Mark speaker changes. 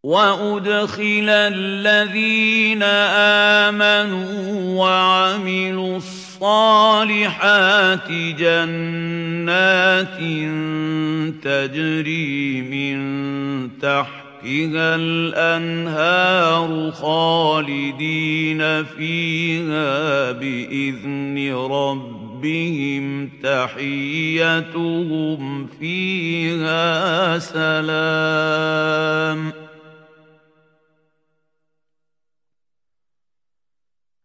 Speaker 1: وَأُدْخِلَ الَّذِينَ آمَنُوا وَعَمِلُوا الصَّالِحَاتِ جَنَّاتٍ تَجْرِي مِن تَحْتِهَا الْأَنْهَارُ خَالِدِينَ فِيهَا بِإِذْنِ رَبِّهِمْ تَحِيَّتُهُمْ فِيهَا سَلَامٌ